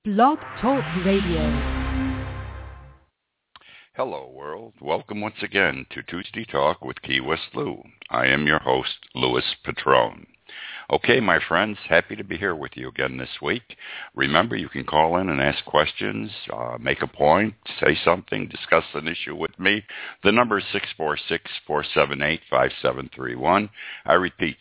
Blog Talk Radio. Hello, world. Welcome once again to Tuesday Talk with Key West Lou. I am your host, Louis Patrone. Okay, my friends, happy to be here with you again this week. Remember, you can call in and ask questions, make a point, say something, discuss an issue with me. The number is 646-478-5731. I repeat,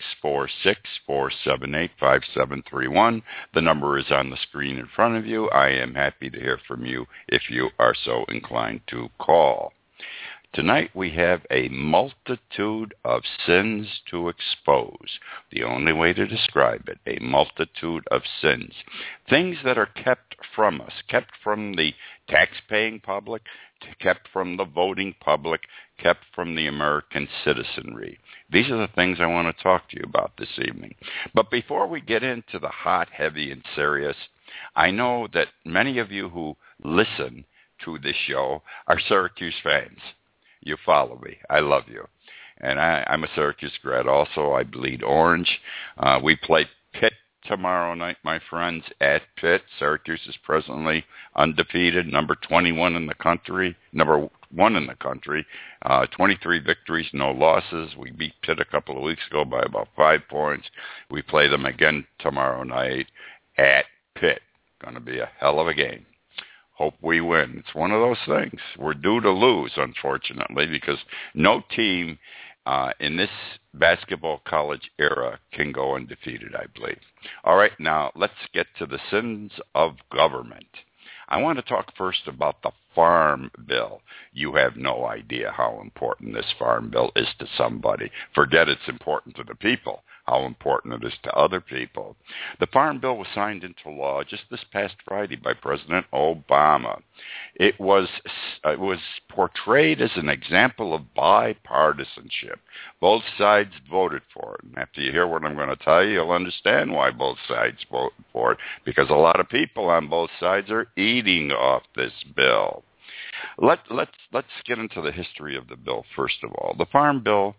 646-478-5731. The number is on the screen in front of you. I am happy to hear from you if you are so inclined to call. Tonight we have a multitude of sins to expose. The only way to describe it, a multitude of sins. Things that are kept from us, kept from the tax-paying public, kept from the voting public, kept from the American citizenry. These are the things I want to talk to you about this evening. But before we get into the hot, heavy, and serious, I know that many of you who listen to this show are Syracuse fans. You follow me. I love you. And I'm a Syracuse grad also. I bleed orange. We play Pitt tomorrow night, my friends, at Pitt. Syracuse is presently undefeated, number 21 in the country, number 1 in the country, 23 victories, no losses. We beat Pitt a couple of weeks ago by about 5 points. We play them again tomorrow night at Pitt. Going to be a hell of a game. Hope we win. It's one of those things. We're due to lose, unfortunately, because no team in this basketball college era can go undefeated, I believe. All right, now let's get to the sins of government. I want to talk first about the Farm Bill. You have no idea how important this Farm Bill is to somebody. Forget it's important to the people, how important it is to other people. The Farm Bill was signed into law just this past Friday by President Obama. It was portrayed as an example of bipartisanship. Both sides voted for it. And after you hear what I'm going to tell you, you'll understand why both sides voted for it, because a lot of people on both sides are eating off this bill. Let's get into the history of the bill first of all. The Farm Bill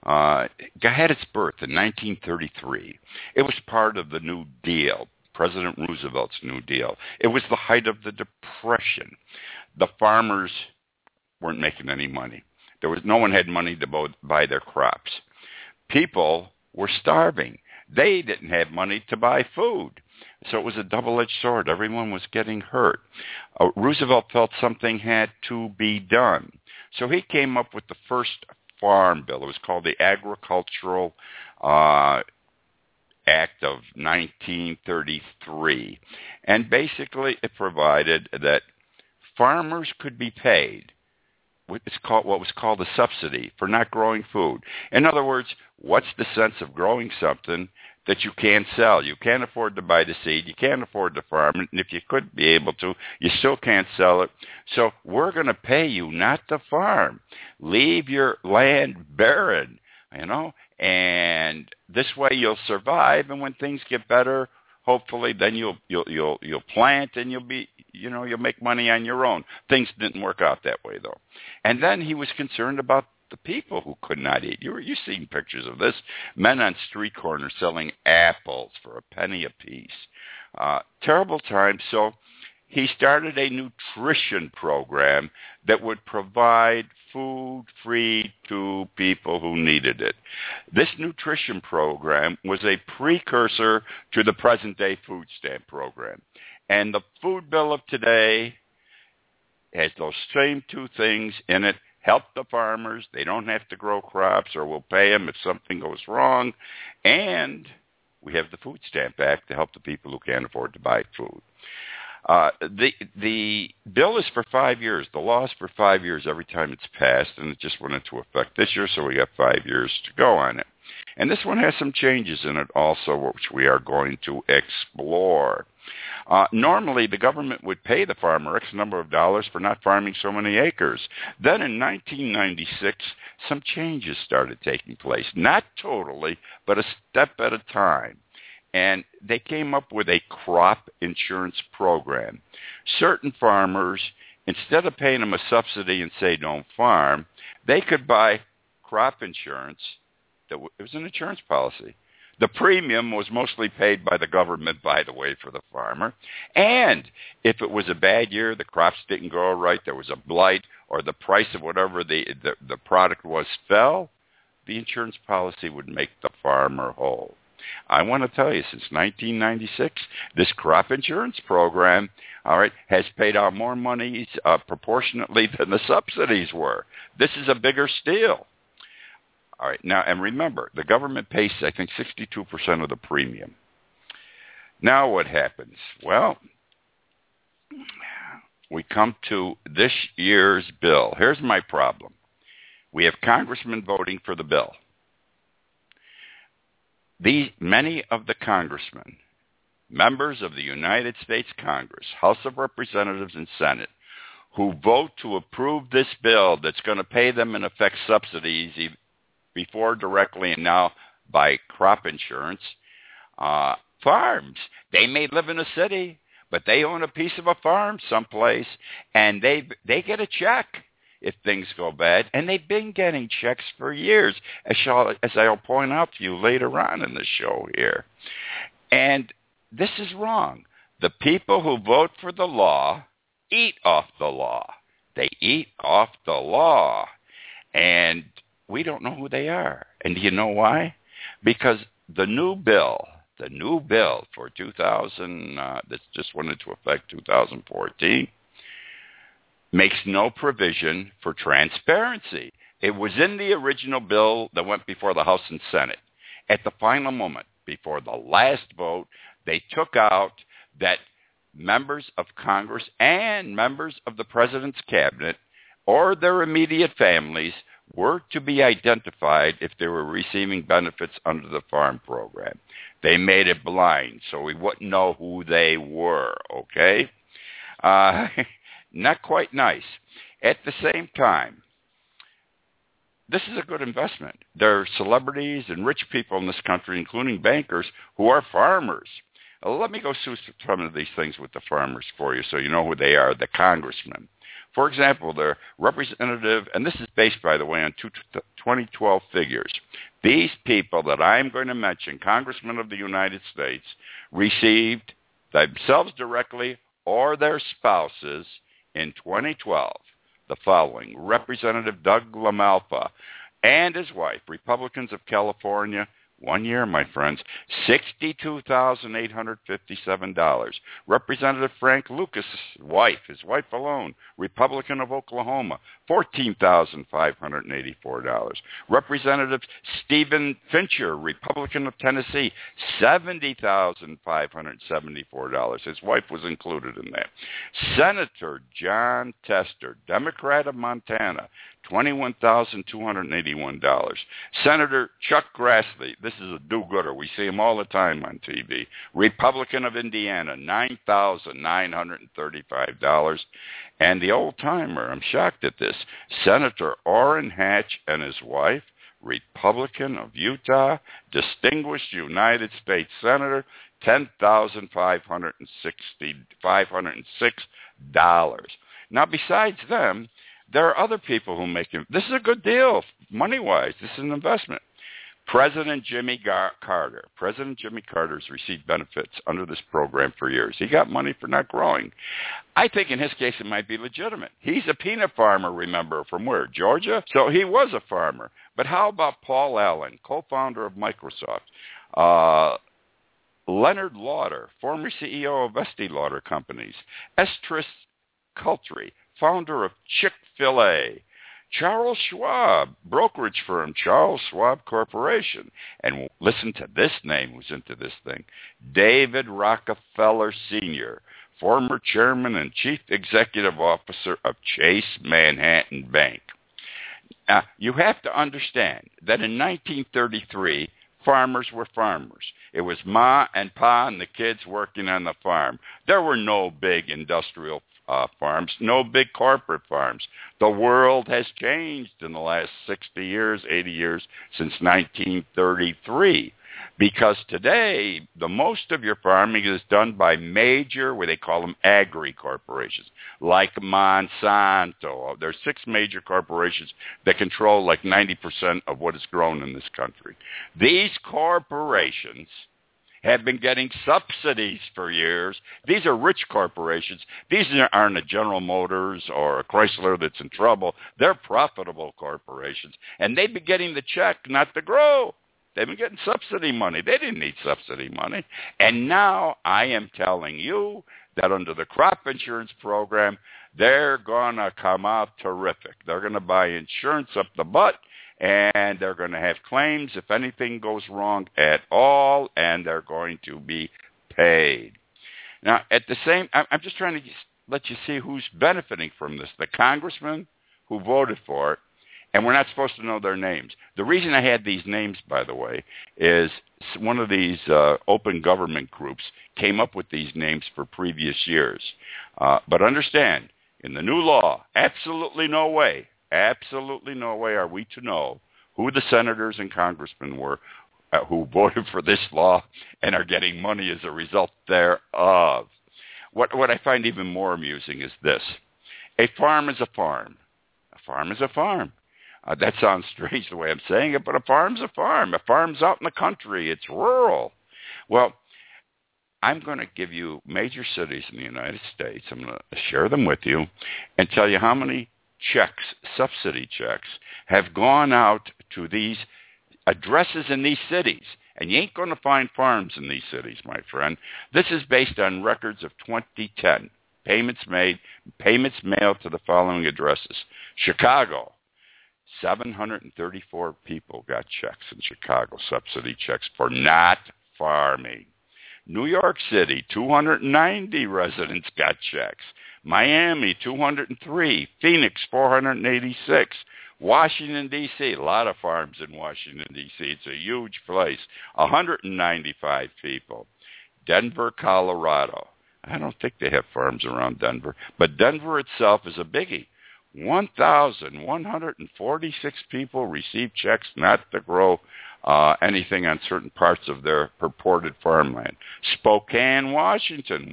had its birth in 1933. It was part of the New Deal, President Roosevelt's New Deal. It was the height of the Depression. The farmers weren't making any money. No one had money to buy their crops. People were starving. They didn't have money to buy food. So it was a double-edged sword. Everyone was getting hurt. Roosevelt felt something had to be done. So he came up with the first Farm Bill. It was called the Agricultural Act of 1933. And basically it provided that farmers could be paid what was called a subsidy for not growing food. In other words, what's the sense of growing something that you can't sell? You can't afford to buy the seed. You can't afford to farm it. And if you could be able to, you still can't sell it. So we're going to pay you not to farm. Leave your land barren, and this way you'll survive. And when things get better, hopefully then you'll plant and you'll make money on your own. Things didn't work out that way though. And then he was concerned about the people who could not eat. You've seen pictures of this. Men on street corners selling apples for a penny apiece. Terrible times. So he started a nutrition program that would provide food free to people who needed it. This nutrition program was a precursor to the present-day food stamp program. And the food bill of today has those same two things in it. Help the farmers. They don't have to grow crops, or we'll pay them if something goes wrong. And we have the Food Stamp Act to help the people who can't afford to buy food. The bill is for 5 years. The law is for 5 years every time it's passed, and it just went into effect this year, so we got 5 years to go on it. And this one has some changes in it also, which we are going to explore. Normally, the government would pay the farmer X number of dollars for not farming so many acres. Then in 1996, some changes started taking place. Not totally, but a step at a time. And they came up with a crop insurance program. Certain farmers, instead of paying them a subsidy and say don't farm, they could buy crop insurance. It was an insurance policy The premium was mostly paid by the government, by the way, for the farmer. And if it was a bad year, the crops didn't grow right, there was a blight, or the price of whatever the product was fell, the insurance policy would make the farmer whole. I want to tell you, since 1996, this crop insurance program, all right, has paid out more money proportionately than the subsidies were. This is a bigger steal. All right, now, and remember, the government pays, I think, 62% of the premium. Now what happens? Well, we come to this year's bill. Here's my problem. We have congressmen voting for the bill. Many of the congressmen, members of the United States Congress, House of Representatives and Senate, who vote to approve this bill that's going to pay them, in effect, subsidies before directly and now by crop insurance, farms. They may live in a city, but they own a piece of a farm someplace, and they get a check if things go bad, and they've been getting checks for years, as I'll point out to you later on in the show here. And this is wrong. The people who vote for the law eat off the law. They eat off the law. And we don't know who they are. And do you know why? Because the new bill for 2000, that just went into effect 2014, makes no provision for transparency. It was in the original bill that went before the House and Senate. At the final moment, before the last vote, they took out that members of Congress and members of the President's cabinet or their immediate families were to be identified if they were receiving benefits under the farm program. They made it blind, so we wouldn't know who they were, okay? Not quite nice. At the same time, this is a good investment. There are celebrities and rich people in this country, including bankers, who are farmers. Let me go through some of these things with the farmers for you so you know who they are, the congressmen. For example, the representative, and this is based, by the way, on 2012 figures. These people that I'm going to mention, congressmen of the United States, received themselves directly or their spouses in 2012 the following: Representative Doug LaMalfa and his wife, Republicans of California, 1 year, my friends, $62,857. Representative Frank Lucas' wife, his wife alone, Republican of Oklahoma, $14,584. Representative Stephen Fincher, Republican of Tennessee, $70,574. His wife was included in that. Senator John Tester, Democrat of Montana, $21,281. Senator Chuck Grassley, this is a do-gooder. We see him all the time on TV. Republican of Indiana, $9,935. And the old-timer, I'm shocked at this, Senator Orrin Hatch and his wife, Republican of Utah, distinguished United States Senator, $10,506. Now, besides them, there are other people who make it. This is a good deal, money-wise. This is an investment. President Jimmy Carter. President Jimmy Carter's received benefits under this program for years. He got money for not growing. I think in his case it might be legitimate. He's a peanut farmer, remember, from where? Georgia? So he was a farmer. But how about Paul Allen, co-founder of Microsoft? Leonard Lauder, former CEO of Estee Lauder Companies. Estris Coultry, founder of Chick-fil-A. Charles Schwab, brokerage firm, Charles Schwab Corporation. And listen to this name who's into this thing. David Rockefeller Sr., former chairman and chief executive officer of Chase Manhattan Bank. Now, you have to understand that in 1933, farmers were farmers. It was Ma and Pa and the kids working on the farm. There were no big industrial farms, no big corporate farms. The world has changed in the last 60 years, 80 years, since 1933. Because today, the most of your farming is done by major, what they call them, agri-corporations, like Monsanto. There's 6 major corporations that control like 90% of what is grown in this country. These corporations have been getting subsidies for years. These are rich corporations. These aren't a General Motors or a Chrysler that's in trouble. They're profitable corporations. And they've been getting the check not to grow. They've been getting subsidy money. They didn't need subsidy money. And now I am telling you that under the crop insurance program, they're going to come out terrific. They're going to buy insurance up the butt, and they're going to have claims if anything goes wrong at all, and they're going to be paid. Now, at the same, I'm just trying to let you see who's benefiting from this. The congressman who voted for it, and we're not supposed to know their names. The reason I had these names, by the way, is one of these open government groups came up with these names for previous years. But understand, in the new law, absolutely no way are we to know who the senators and congressmen were who voted for this law and are getting money as a result thereof. What I find even more amusing is this. A farm is a farm. A farm is a farm. That sounds strange the way I'm saying it, but a farm's a farm. A farm's out in the country. It's rural. Well, I'm going to give you major cities in the United States. I'm going to share them with you and tell you how many checks, subsidy checks, have gone out to these addresses in these cities. And you ain't going to find farms in these cities, my friend. This is based on records of 2010. Payments made, payments mailed to the following addresses. Chicago. 734 people got checks in Chicago, subsidy checks for not farming. New York City, 290 residents got checks. Miami, 203. Phoenix, 486. Washington, D.C., a lot of farms in Washington, D.C. It's a huge place. 195 people. Denver, Colorado. I don't think they have farms around Denver, but Denver itself is a biggie. 1,146 people received checks not to grow anything on certain parts of their purported farmland. Spokane, Washington,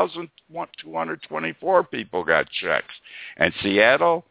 1,224 people got checks. And Seattle,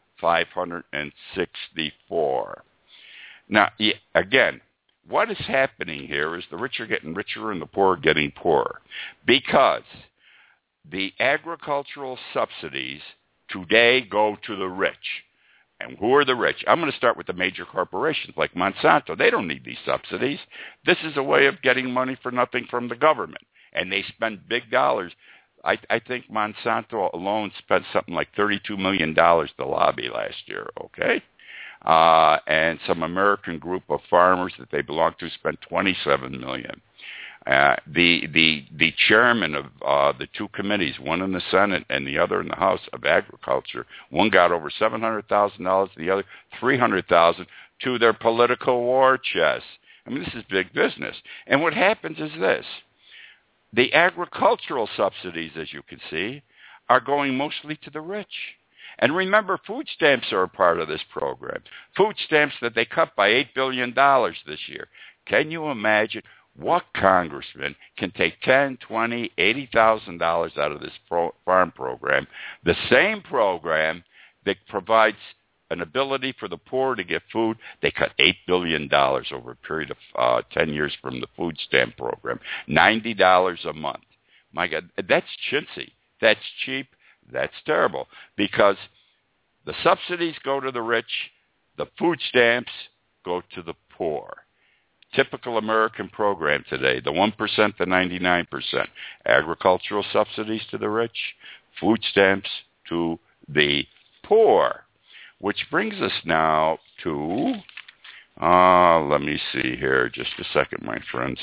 564. Now, again, what is happening here is the rich are getting richer and the poor are getting poorer. Because the agricultural subsidies today go to the rich. And who are the rich? I'm going to start with the major corporations like Monsanto. They don't need these subsidies. This is a way of getting money for nothing from the government. And they spend big dollars. I think Monsanto alone spent something like $32 million to lobby last year, okay? And some American group of farmers that they belong to spent $27 million. The chairman of the 2 committees, one in the Senate and the other in the House of Agriculture, one got over $700,000, the other $300,000 to their political war chest. I mean, this is big business. And what happens is this. The agricultural subsidies, as you can see, are going mostly to the rich. And remember, food stamps are a part of this program. Food stamps that they cut by $8 billion this year. Can you imagine? What congressman can take $10,000, $20,000, $80,000 out of this farm program, the same program that provides an ability for the poor to get food? They cut $8 billion over a period of 10 years from the food stamp program, $90 a month. My God, that's chintzy. That's cheap. That's terrible because the subsidies go to the rich, the food stamps go to the poor. Typical American program today, the 1%, the 99%. Agricultural subsidies to the rich, food stamps to the poor. Which brings us now to, let me see here, just a second, my friends.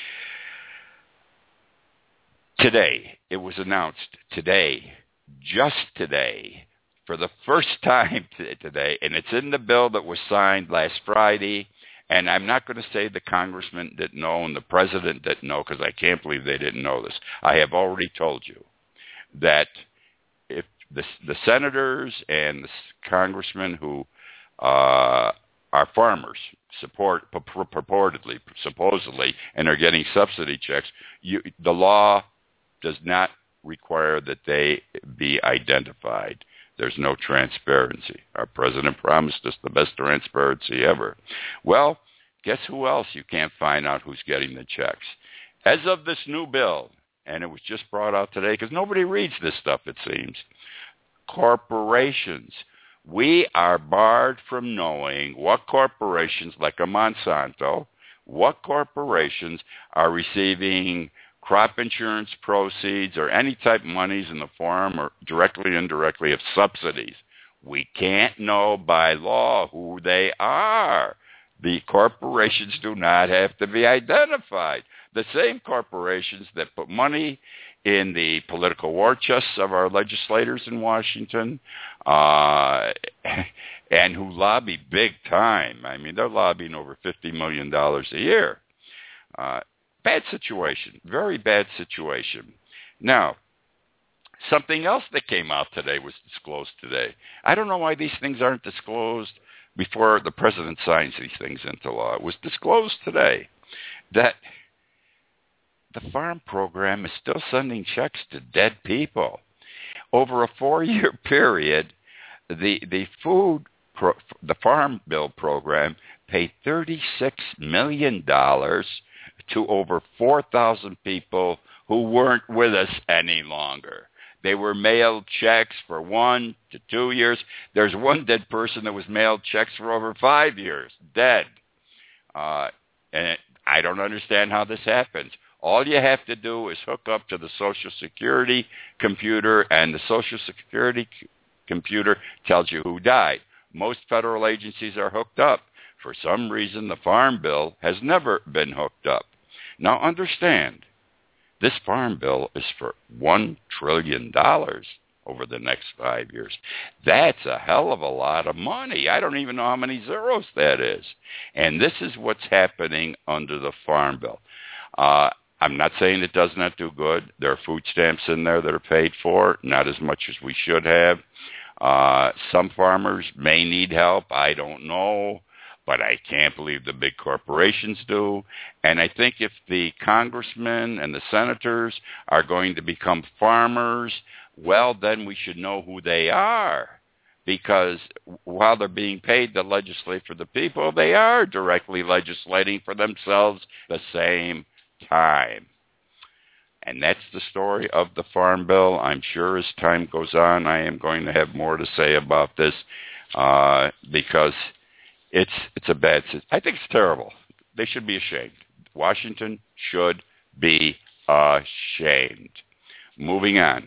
Today, it was announced today, just today, for the first time today, and it's in the bill that was signed last Friday. And I'm not going to say the congressman didn't know and the president didn't know because I can't believe they didn't know this. I have already told you that if the senators and the congressmen who are farmers, purportedly, supposedly, and are getting subsidy checks, the law does not require that they be identified. There's no transparency. Our president promised us the best transparency ever. Well, guess who else you can't find out who's getting the checks? As of this new bill, and it was just brought out today because nobody reads this stuff, it seems, corporations. We are barred from knowing what corporations, like a Monsanto, what corporations are receiving crop insurance proceeds or any type of monies in the form or directly or indirectly of subsidies. We can't know by law who they are. The corporations do not have to be identified. The same corporations that put money in the political war chests of our legislators in Washington and who lobby big time. I mean, they're lobbying over $50 million a year. Bad situation, very bad situation. Now, something else that came out today was disclosed today. I don't know why these things aren't disclosed before the president signs these things into law. It was disclosed today that the farm program is still sending checks to dead people. Over a 4-year period, the Farm Bill program paid $36 million to over 4,000 people who weren't with us any longer. They were mailed checks for 1 to 2 years. There's one dead person that was mailed checks for over 5 years, dead. And I don't understand how this happens. All you have to do is hook up to the Social Security computer, and the Social Security computer tells you who died. Most federal agencies are hooked up. For some reason, the Farm Bill has never been hooked up. Now understand, this Farm Bill is for $1 trillion over the next 5 years. That's a hell of a lot of money. I don't even know how many zeros that is. And this is what's happening under the Farm Bill. I'm not saying it does not do good. There are food stamps in there that are paid for, not as much as we should have. Some farmers may need help. I don't know. But I can't believe the big corporations do. And I think if the congressmen and the senators are going to become farmers, well, then we should know who they are. Because while they're being paid to legislate for the people, they are directly legislating for themselves the same time. And that's the story of the Farm Bill. I'm sure as time goes on, I am going to have more to say about this because it's a bad situation. I think it's terrible. They should be ashamed. Washington should be ashamed. Moving on.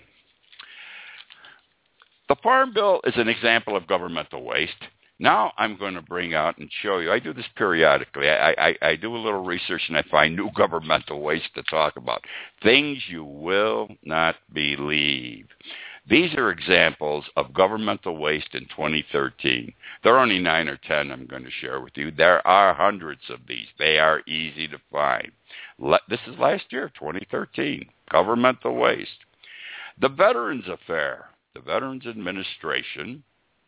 The Farm Bill is an example of governmental waste. Now I'm going to bring out and show you. I do this periodically. I do a little research and I find new governmental waste to talk about. Things you will not believe. These are examples of governmental waste in 2013. There are only 9 or 10 I'm going to share with you. There are hundreds of these. They are easy to find. This is last year, 2013, governmental waste. The Veterans Affair, the Veterans Administration,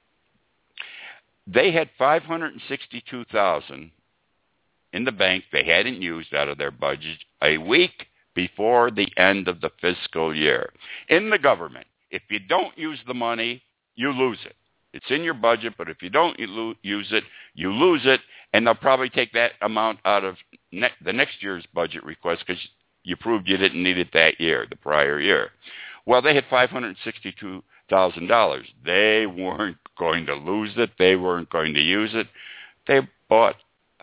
they had $562,000 in the bank they hadn't used out of their budget a week before the end of the fiscal year. In the government, if you don't use the money, you lose it. It's in your budget, but if you don't use it, you lose it, and they'll probably take that amount out of the next year's budget request because you proved you didn't need it that year, the prior year. Well, they had $562,000. They weren't going to lose it. They weren't going to use it. They bought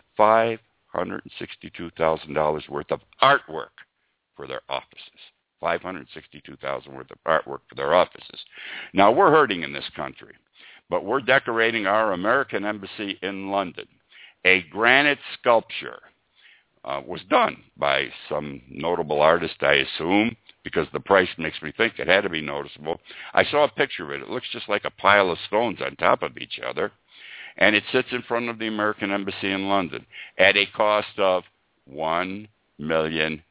$562,000 worth of artwork for their offices. $562,000 worth of artwork for their offices. Now, we're hurting in this country, but we're decorating our American embassy in London. A granite sculpture was done by some notable artist, I assume, because the price makes me think it had to be noticeable. I saw a picture of it. It looks just like a pile of stones on top of each other, and it sits in front of the American embassy in London at a cost of $1 million.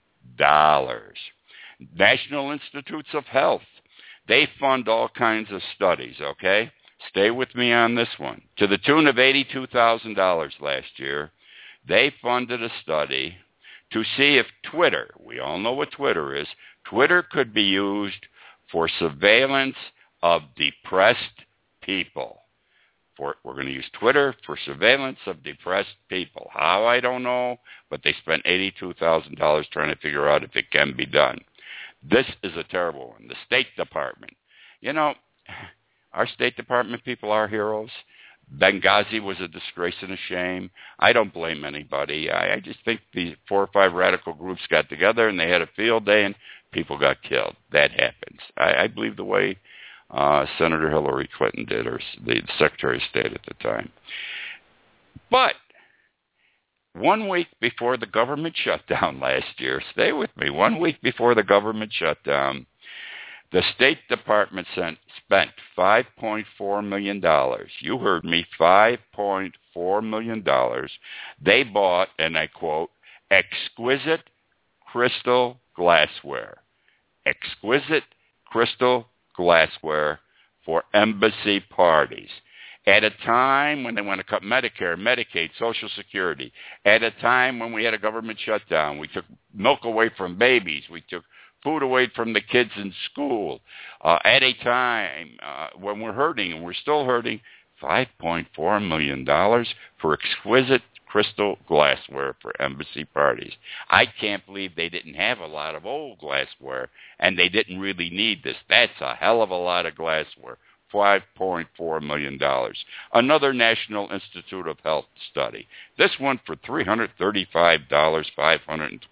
National Institutes of Health, they fund all kinds of studies, okay? Stay with me on this one. To the tune of $82,000 last year, they funded a study to see if Twitter, we all know what Twitter is, Twitter could be used for surveillance of depressed people. We're going to use Twitter for surveillance of depressed people. How, I don't know, but they spent $82,000 trying to figure out if it can be done. This is a terrible one. The State Department. You know, our State Department people are heroes. Benghazi was a disgrace and a shame. I don't blame anybody. I just think these 4 or 5 radical groups got together and they had a field day and people got killed. That happens. I believe the way Senator Hillary Clinton did, or the Secretary of State at the time. But 1 week before the government shutdown last year, stay with me, 1 week before the government shutdown, the State Department spent $5.4 million. You heard me, $5.4 million. They bought, and I quote, exquisite crystal glassware. Exquisite crystal glassware for embassy parties. At a time when they want to cut Medicare, Medicaid, Social Security. At a time when we had a government shutdown. We took milk away from babies. We took food away from the kids in school. At a time when we're hurting, and we're still hurting, $5.4 million for exquisite crystal glassware for embassy parties. I can't believe they didn't have a lot of old glassware, and they didn't really need this. That's a hell of a lot of glassware. $5.4 million. Another National Institute of Health study. This one for $335,525.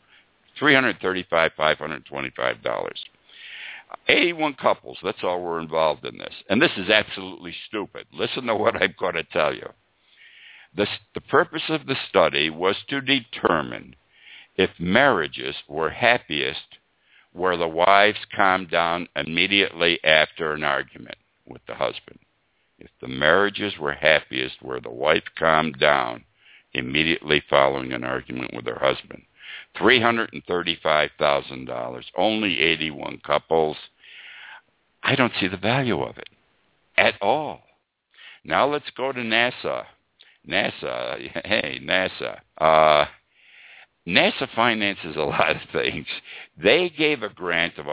81 couples, that's all were involved in this. And this is absolutely stupid. Listen to what I'm going to tell you. The purpose of the study was to determine if marriages were happiest where the wives calmed down immediately after an argument with the husband. If the marriages were happiest where the wife calmed down immediately following an argument with her husband. $335,000, only 81 couples. I don't see the value of it at all. Now let's go to NASA. NASA finances a lot of things. They gave a grant of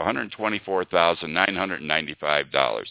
$124,995,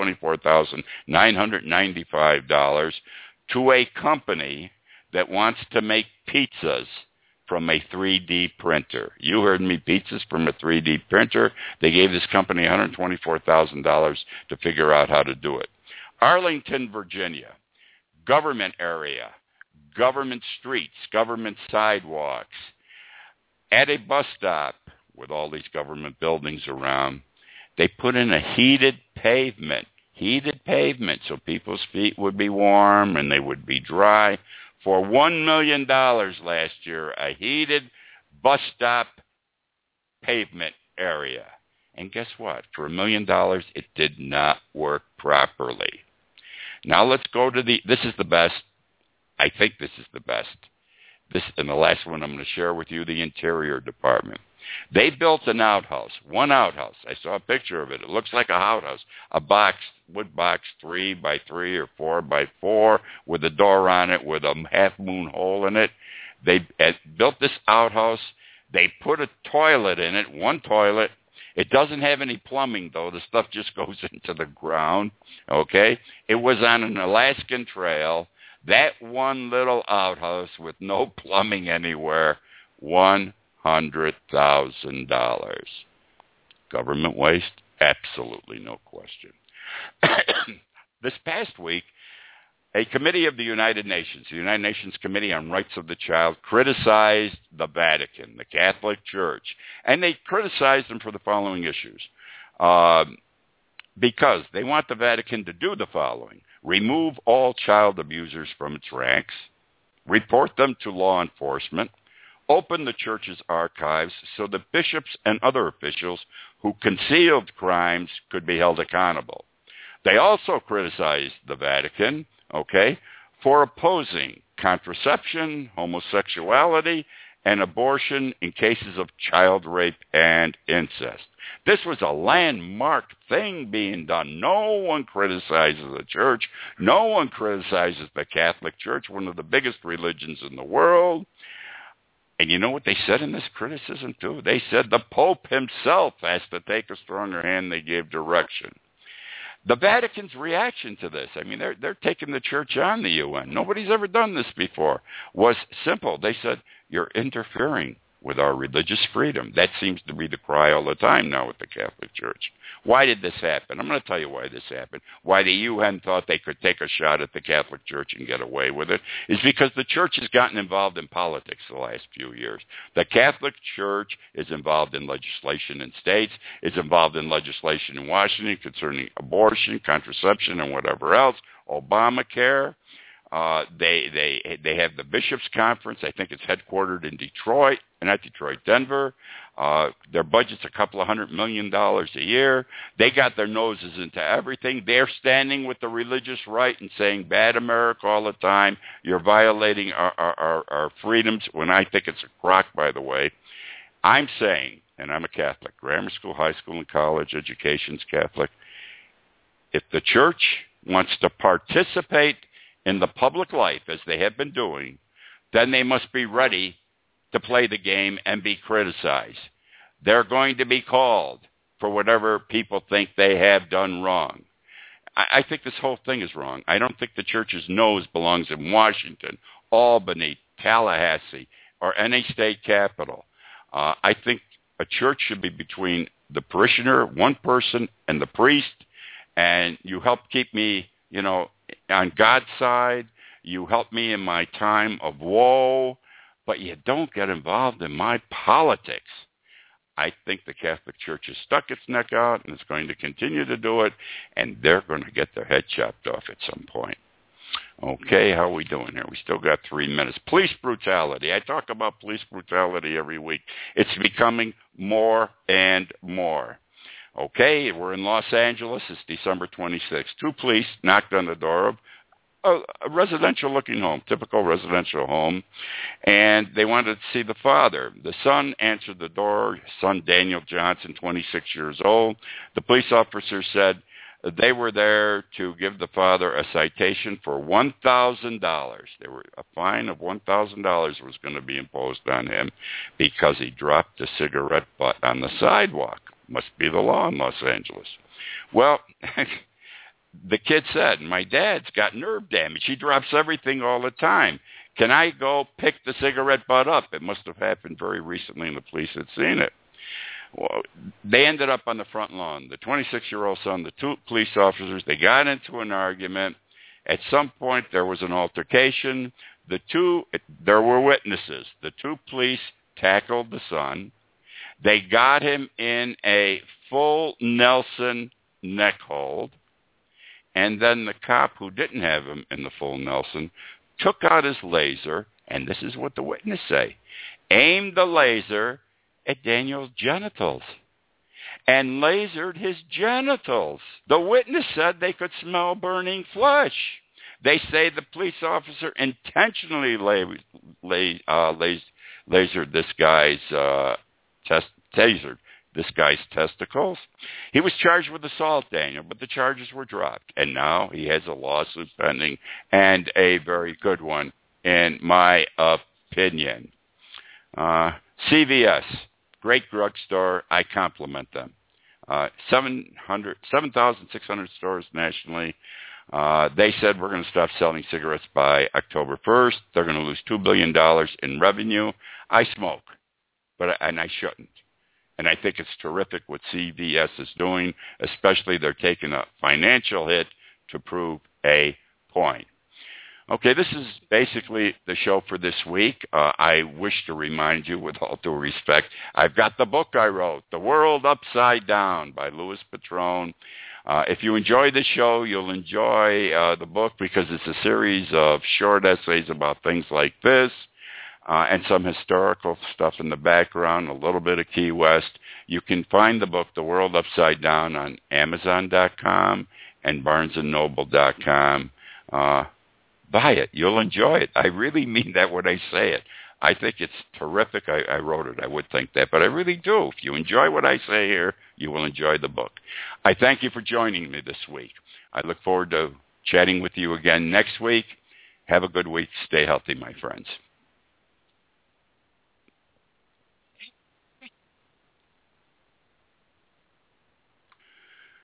$124,995 to a company that wants to make pizzas from a 3D printer. You heard me, pizzas from a 3D printer. They gave this company $124,000 to figure out how to do it. Arlington, Virginia, government area, government streets, government sidewalks. At a bus stop with all these government buildings around, they put in a heated pavement so people's feet would be warm and they would be dry. For $1 million last year, a heated bus stop pavement area. And guess what? For $1 million, it did not work properly. Now let's go to this is the best. I think this is the best. And the last one I'm going to share with you, the Interior Department. They built an outhouse, one outhouse. I saw a picture of it. It looks like a outhouse, a wood box 3 by 3 or 4 by 4 with a door on it with a half-moon hole in it. They built this outhouse. They put a toilet in it, one toilet. It doesn't have any plumbing, though. The stuff just goes into the ground, okay? It was on an Alaskan trail. That one little outhouse with no plumbing anywhere, $100,000. Government waste? Absolutely no question. This past week, a committee of the United Nations Committee on Rights of the Child, criticized the Vatican, the Catholic Church, and they criticized them for the following issues. Because they want the Vatican to do the following: remove all child abusers from its ranks, report them to law enforcement, open the church's archives so that bishops and other officials who concealed crimes could be held accountable. They also criticized the Vatican, for opposing contraception, homosexuality, and abortion in cases of child rape and incest. This was a landmark thing being done. No one criticizes the church. No one criticizes the Catholic Church, one of the biggest religions in the world. And you know what they said in this criticism, too? They said the Pope himself has to take a stronger hand. They gave direction. The Vatican's reaction to this, I mean, they're taking the church on the UN. Nobody's ever done this before. Was simple. They said, you're interfering with our religious freedom. That seems to be the cry all the time now with the Catholic Church. Why did this happen? I'm going to tell you why this happened. Why the UN thought they could take a shot at the Catholic Church and get away with it is because the church has gotten involved in politics the last few years. The Catholic Church is involved in legislation in states, is involved in legislation in Washington concerning abortion, contraception, and whatever else, Obamacare. They have the Bishops' Conference. I think it's headquartered in Denver. Their budget's a couple of $100 million a year. They got their noses into everything. They're standing with the religious right and saying, bad America all the time. You're violating our freedoms, when I think it's a crock, by the way. I'm saying, and I'm a Catholic, grammar school, high school, and college education's Catholic. If the church wants to participate in the public life, as they have been doing, then they must be ready to play the game and be criticized. They're going to be called for whatever people think they have done wrong. I think this whole thing is wrong. I don't think the church's nose belongs in Washington, Albany, Tallahassee, or any state capital. I think a church should be between the parishioner, one person, and the priest, and you help keep me, on God's side. You help me in my time of woe, but you don't get involved in my politics. I think the Catholic Church has stuck its neck out, and it's going to continue to do it, and they're going to get their head chopped off at some point. Okay, how are we doing here? We still got 3 minutes. Police brutality. I talk about police brutality every week. It's becoming more and more. Okay, we're in Los Angeles. It's December 26th. 2 police knocked on the door of a residential-looking home, typical residential home, and they wanted to see the father. The son answered the door, his son Daniel Johnson, 26 years old. The police officer said they were there to give the father a citation for $1,000. A fine of $1,000 was going to be imposed on him because he dropped a cigarette butt on the sidewalk. Must be the law in Los Angeles. Well, the kid said, my dad's got nerve damage. He drops everything all the time. Can I go pick the cigarette butt up? It must have happened very recently, and the police had seen it. Well, they ended up on the front lawn. The 26-year-old son, the 2 police officers, they got into an argument. At some point, there was an altercation. There were witnesses. The 2 police tackled the son. They got him in a full Nelson neck hold. And then the cop who didn't have him in the full Nelson took out his laser, and this is what the witness say, aimed the laser at Daniel's genitals and lasered his genitals. The witness said they could smell burning flesh. They say the police officer intentionally lasered this guy's tasered this guy's testicles. He was charged with assault, Daniel, but the charges were dropped. And now he has a lawsuit pending, and a very good one, in my opinion. CVS, great drugstore. I compliment them. 7,600 stores nationally. They said we're going to stop selling cigarettes by October 1st. They're going to lose $2 billion in revenue. I smoke, and I shouldn't. And I think it's terrific what CVS is doing, especially they're taking a financial hit to prove a point. Okay, this is basically the show for this week. I wish to remind you, with all due respect, I've got the book I wrote, The World Upside Down by Louis Patrone. If you enjoy the show, you'll enjoy the book because it's a series of short essays about things like this. And some historical stuff in the background, a little bit of Key West. You can find the book, The World Upside Down, on Amazon.com and BarnesandNoble.com. buy it. You'll enjoy it. I really mean that when I say it. I think it's terrific. I wrote it. I would think that, but I really do. If you enjoy what I say here, you will enjoy the book. I thank you for joining me this week. I look forward to chatting with you again next week. Have a good week. Stay healthy, my friends.